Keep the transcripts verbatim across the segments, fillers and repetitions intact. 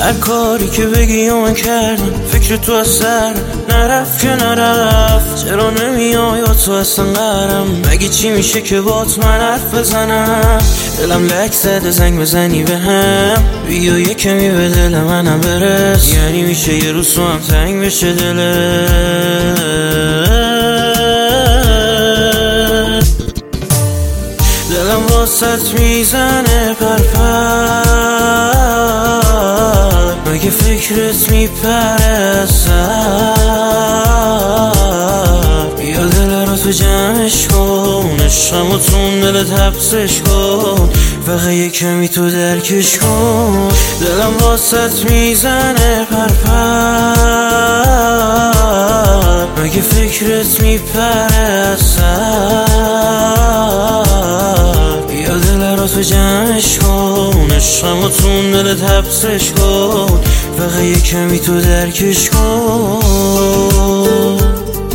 هر کاری که بگی و من کردم، فکر تو از سر نرفت که نرفت. چرا نمیای و تو اصلا قرم؟ مگه چی میشه که بات من حرف بزنم؟ دلم لک زده زنگ بزنی به هم، بیا یه کمی به دل منم برس. یعنی میشه یه روز تو هم تنگ بشه دلت. دلم واسط میزنه پرپر، مگه فکرت میپره سر؟ بیا دل رو تو جمعش کن، عشقم و تون دلت حبسش کن، فقط یه کمی تو درکش کن. دلم واسط میزنه پرپر، مگه فکرت میپره سر؟ بیا دل رو تو جمعش کن، عشقم و تون دلت حبسش کن، فقط یه کمی تو درکش کن.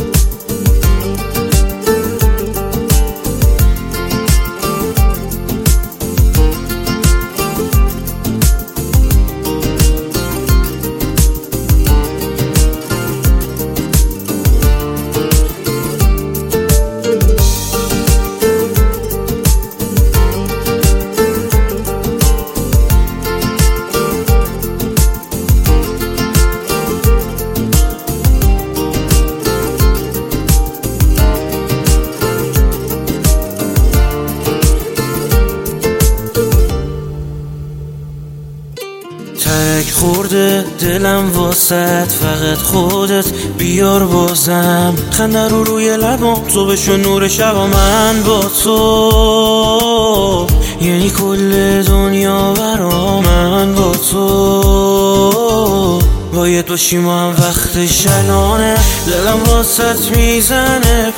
ترک خورده دلم واسط، فقط خودت بیار بازم. خنده رو روی لبام، تو بشو نور شبا من با تو، یعنی کل دنیا برا من با تو. باید باشیم و هم وقتش الانه، دلم واسط میزنه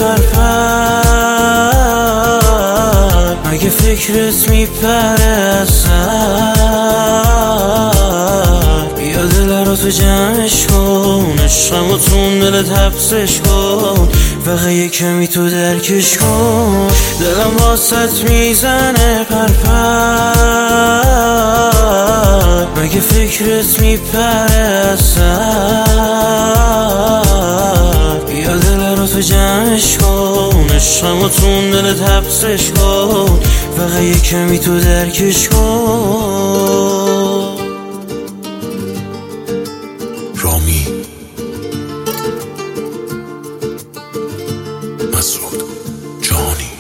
پرپر، مگه فکرت میپره سر؟ بیا دل رو تو جمعش کن، عشقم و تون دلت حبسش کن، فقط یه کمی تو درکش کن. دلم واسط میزنه پرپر، مگه فکرت میپره سر؟ بیا دل رو تو جمعش کن، عشقم و تون دلت حبسش کن، فقط یه کمی تو درکش کن. رامی مسعود جهانی.